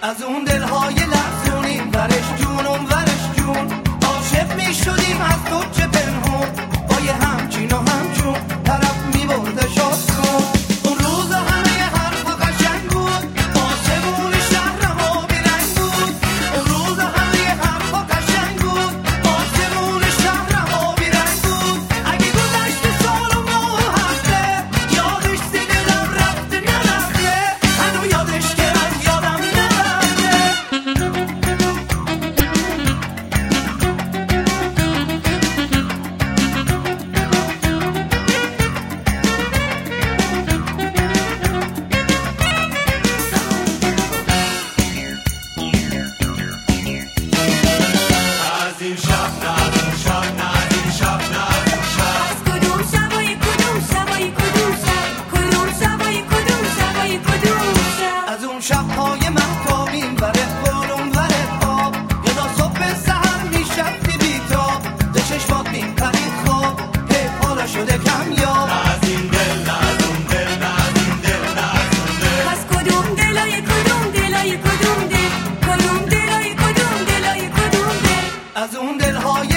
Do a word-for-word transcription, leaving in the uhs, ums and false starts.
از اون دلهای لرزونیم ورش جون اون ورش جون عاشق می شدیم از تو چه پنهون با یه همچین و همچون طرف می برده شاستون اون روز همه حرفا قشنگ بود آسمون شهر ما بیرنگ بود اون روز همه حرفا قشنگ بود آسمون شهر ما بیرنگ بود اگه گذشت سال و ماه و هفته یادش سی دلم رفته نرفته هنو یادش که من یادم شب‌های مهتابیم وره بارون وره آب یادا صبح سحر میشفتی بیتاب به چشمات میپرید خواب هی حالا شده کمیاب از این دل از اون دل از این دل از اون دل از کدوم دلای کدوم دلای کدوم دل کدوم دلای کدوم دلای کدوم دل از اون دلهای